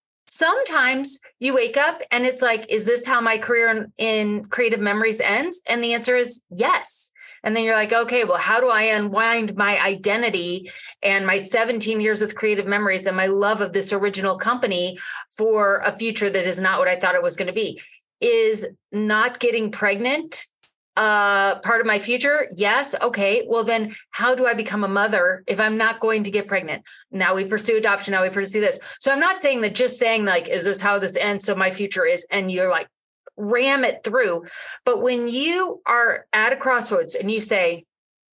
sometimes you wake up and it's like, is this how my career in, in Creative Memories ends? And the answer is yes. And then you're like, okay, well, how do I unwind my identity and my seventeen years with Creative Memories and my love of this original company for a future that is not what I thought it was going to be? Is not getting pregnant uh, part of my future? Yes. Okay. Well, then how do I become a mother if I'm not going to get pregnant? Now we pursue adoption. Now we pursue this. So I'm not saying that just saying like, is this how this ends? So my future is, and you're like, ram it through. But when you are at a crossroads and you say,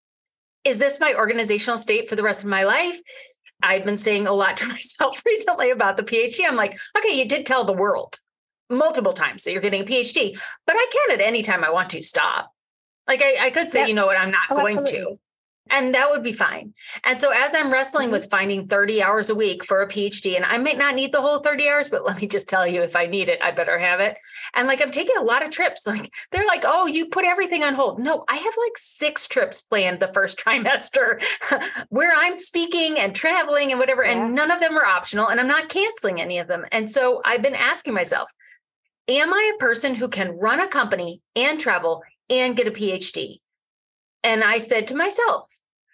is this my organizational state for the rest of my life? I've been saying a lot to myself recently about the PhD. I'm like, okay, you did tell the world multiple times that you're getting a PhD, but I can at any time I want to stop. Like I, I could say, yep. you know what, I'm not oh, going absolutely. to. And that would be fine. And so as I'm wrestling mm-hmm. with finding thirty hours a week for a PhD, and I might not need the whole thirty hours, but let me just tell you, if I need it, I better have it. And like, I'm taking a lot of trips. Like they're like, oh, you put everything on hold. No, I have like six trips planned the first trimester where I'm speaking and traveling and whatever. Yeah. And none of them are optional, and I'm not canceling any of them. And so I've been asking myself, am I a person who can run a company and travel and get a PhD? And I said to myself,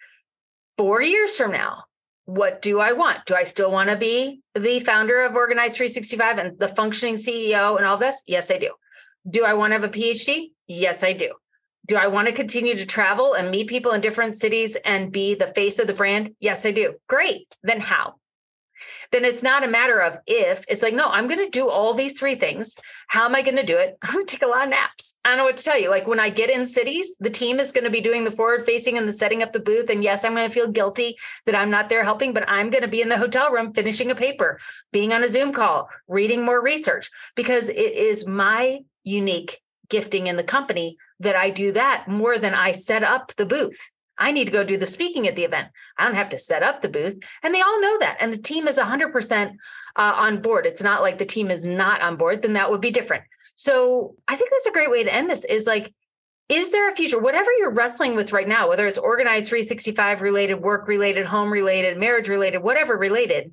four years from now, what do I want? Do I still want to be the founder of Organize three sixty-five and the functioning C E O and all this? Yes, I do. Do I want to have a PhD? Yes, I do. Do I want to continue to travel and meet people in different cities and be the face of the brand? Yes, I do. Great. Then how? Then it's not a matter of if, it's like, no, I'm going to do all these three things. How am I going to do it? I'm going to take a lot of naps. I don't know what to tell you. Like when I get in cities, the team is going to be doing the forward facing and the setting up the booth. And yes, I'm going to feel guilty that I'm not there helping, but I'm going to be in the hotel room, finishing a paper, being on a Zoom call, reading more research, because it is my unique gifting in the company that I do that more than I set up the booth. I need to go do the speaking at the event. I don't have to set up the booth. And they all know that. And the team is one hundred percent uh, on board. It's not like the team is not on board, then that would be different. So I think that's a great way to end this is like, is there a future, whatever you're wrestling with right now, whether it's Organize three sixty-five related, work related, home related, marriage related, whatever related,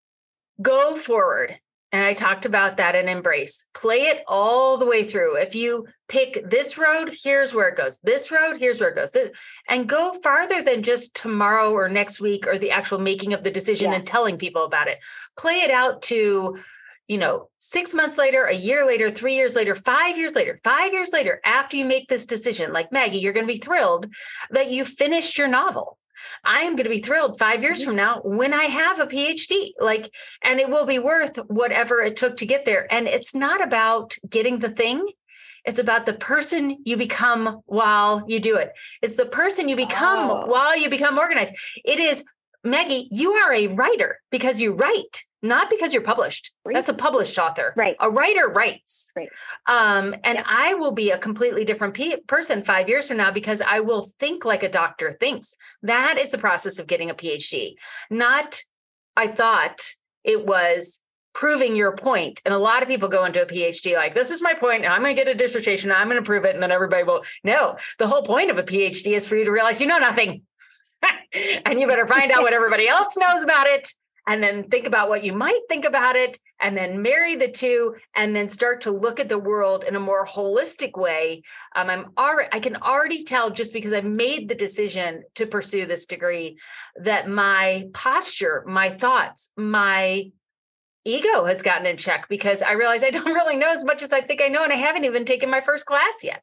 go forward. And I talked about that in Embrace. Play it all the way through. If you pick this road, here's where it goes. This road, here's where it goes. This, and go farther than just tomorrow or next week or the actual making of the decision yeah. and telling people about it. Play it out to, you know, six months later, a year later, three years later, five years later, five years later, after you make this decision. Like Maggie, you're going to be thrilled that you finished your novel. I am going to be thrilled five years from now when I have a PhD, like, and it will be worth whatever it took to get there. And it's not about getting the thing. It's about the person you become while you do it. It's the person you become oh. while you become organized. It is, Maggie, you are a writer because you write, not because you're published. Right. That's a published author. Right. A writer writes. Right. Um, and yeah. I will be a completely different pe- person five years from now because I will think like a doctor thinks. That is the process of getting a PhD. Not, I thought it was proving your point. And a lot of people go into a PhD like, this is my point. And I'm going to get a dissertation. I'm going to prove it. And then everybody will. No, the whole point of a PhD is for you to realize you know nothing. And you better find out what everybody else knows about it. And then think about what you might think about it, and then marry the two, and then start to look at the world in a more holistic way. Um, I'm already, I can already tell just because I've made the decision to pursue this degree that my posture, my thoughts, my ego has gotten in check because I realize I don't really know as much as I think I know, and I haven't even taken my first class yet.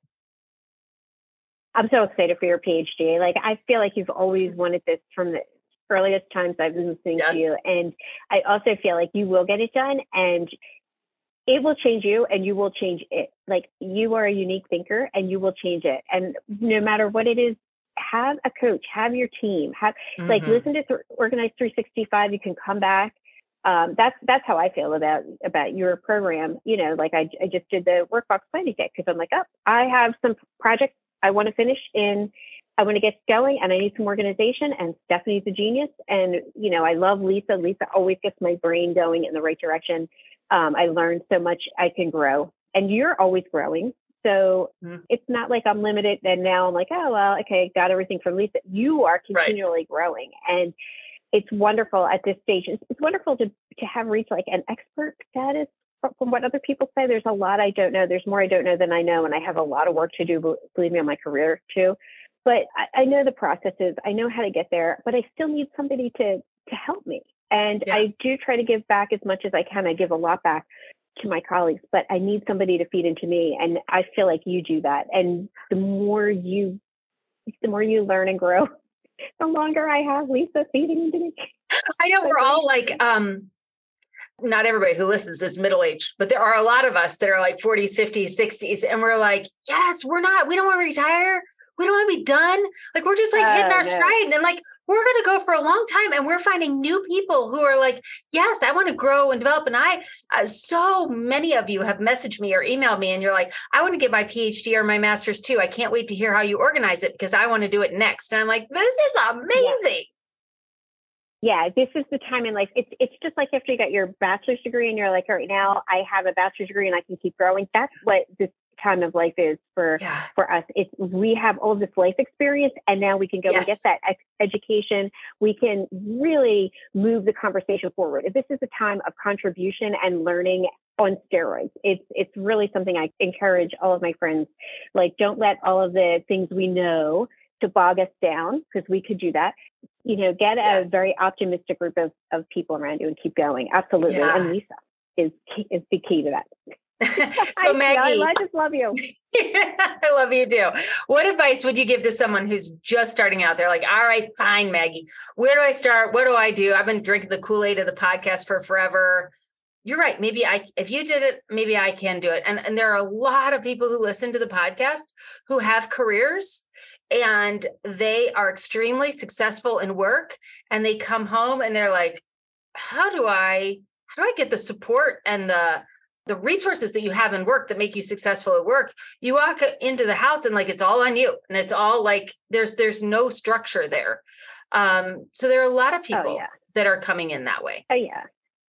I'm so excited for your PhD. Like, I feel like you've always wanted this from the earliest times I've been listening yes. to you. And I also feel like you will get it done and it will change you and you will change it. Like, you are a unique thinker and you will change it. And no matter what it is, have a coach, have your team, have mm-hmm. like listen to th- Organize three sixty-five. You can come back. Um, that's, that's how I feel about, about your program. You know, like I, I just did the workbox planning kit because I'm like, oh, I have some projects I want to finish in, I want to get going and I need some organization, and Stephanie's a genius. And, you know, I love Lisa. Lisa always gets my brain going in the right direction. Um, I learned so much I can grow, and you're always growing. So mm-hmm. it's not like I'm limited and now I'm like, oh, well, okay, got everything from Lisa. You are continually right. growing. And it's wonderful at this stage. It's, it's wonderful to, to have reached like an expert status. From what other people say, there's a lot I don't know. There's more I don't know than I know. And I have a lot of work to do, believe me, on my career too. But I, I know the processes. I know how to get there, but I still need somebody to, to help me. And yeah. I do try to give back as much as I can. I give a lot back. to my colleagues, but I need somebody to feed into me. And I feel like you do that. And the more you, the more you learn and grow, the longer I have Lisa feeding into me. I know we're all like, um, not everybody who listens is middle-aged, but there are a lot of us that are like forties, fifties, sixties. And we're like, yes, we're not, we don't want to retire. We don't want to be done. Like, we're just like hitting uh, our no. stride. And like, we're going to go for a long time. And we're finding new people who are like, yes, I want to grow and develop. And I, uh, so many of you have messaged me or emailed me and you're like, I want to get my PhD or my master's too. I can't wait to hear how you organize it because I want to do it next. And I'm like, this is amazing. Yeah. yeah, this is the time in life. It's it's just like after you got your bachelor's degree and you're like, all right, now I have a bachelor's degree and I can keep growing. That's what this time of life is for yeah. for us. It's we have all this life experience and now we can go yes. and get that ex- education. We can really move the conversation forward. If this is a time of contribution and learning on steroids, it's it's really something I encourage all of my friends. Like, don't let all of the things we know to bog us down, because we could do that. You know, get yes. a very optimistic group of, of people around you and keep going. Absolutely. Yeah. And Lisa is is the key to that. So Maggie, I, I just love you. I love you too. What advice would you give to someone who's just starting out? They're like, all right, fine, Maggie, where do I start? What do I do? I've been drinking the Kool-Aid of the podcast for forever. You're right. Maybe I, if you did it, maybe I can do it. And, and there are a lot of people who listen to the podcast who have careers and they are extremely successful in work, and they come home and they're like, how do I, how do I get the support and the, the resources that you have in work that make you successful at work? You walk into the house and like, it's all on you. And it's all like, there's, there's no structure there. Um, so there are a lot of people oh, yeah. that are coming in that way. Oh yeah.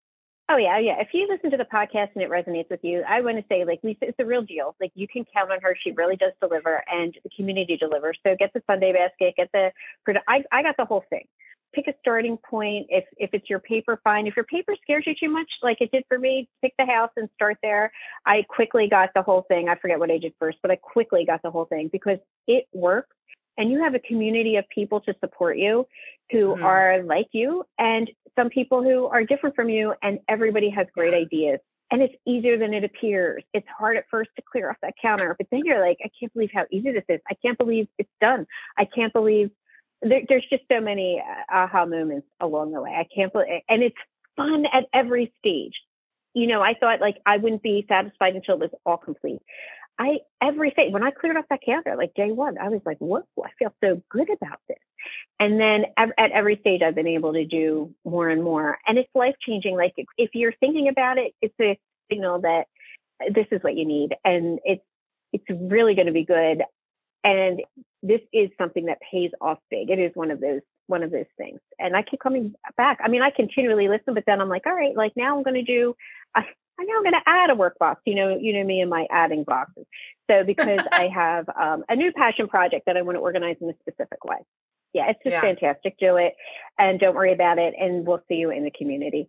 Oh yeah. Yeah. If you listen to the podcast and it resonates with you, I want to say, like, Lisa, it's a real deal. Like, you can count on her. She really does deliver, and the community delivers. So get the Sunday basket, get the, I, I got the whole thing. Pick a starting point. If if it's your paper, fine. If your paper scares you too much, like it did for me, pick the house and start there. I quickly got the whole thing. I forget what I did first, but I quickly got the whole thing because it works. And you have a community of people to support you who mm-hmm. are like you, and some people who are different from you, and everybody has great yeah. ideas. And it's easier than it appears. It's hard at first to clear off that counter, but then you're like, I can't believe how easy this is. I can't believe it's done. I can't believe There, there's just so many aha moments along the way. I can't believe, and it's fun at every stage. You know, I thought like I wouldn't be satisfied until it was all complete. I, every day, when I cleared off that counter, like day one, I was like, whoa, I feel so good about this. And then at, at every stage, I've been able to do more and more. And it's life-changing. Like, if you're thinking about it, it's a signal that this is what you need. And it's, it's really going to be good. And this is something that pays off big. It is one of those, one of those things. And I keep coming back. I mean, I continually listen, but then I'm like, all right, like now I'm going to do, I, I know I'm going to add a work box, you know, you know me and my adding boxes. So because I have um, a new passion project that I want to organize in a specific way. Yeah, it's just yeah. fantastic. Do it and don't worry about it. And we'll see you in the community.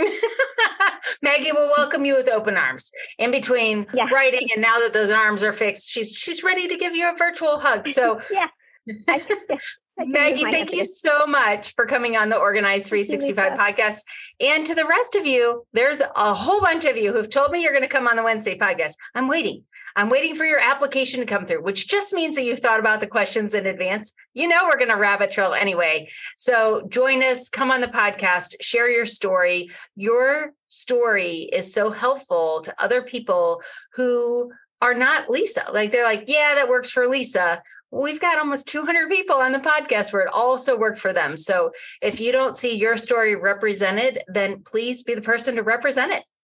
Maggie will welcome you with open arms. In between yeah. writing and now that those arms are fixed, she's she's ready to give you a virtual hug. So yeah. I, yeah. Maggie, thank you so much for coming on the Organize three sixty-five podcast. And to the rest of you, there's a whole bunch of you who've told me you're going to come on the Wednesday podcast. I'm waiting. I'm waiting for your application to come through, which just means that you've thought about the questions in advance. You know, we're going to rabbit trail anyway. So join us, come on the podcast, share your story. Your story is so helpful to other people who are not Lisa. Like, they're like, yeah, that works for Lisa. We've got almost two hundred people on the podcast where it also worked for them. So if you don't see your story represented, then please be the person to represent it.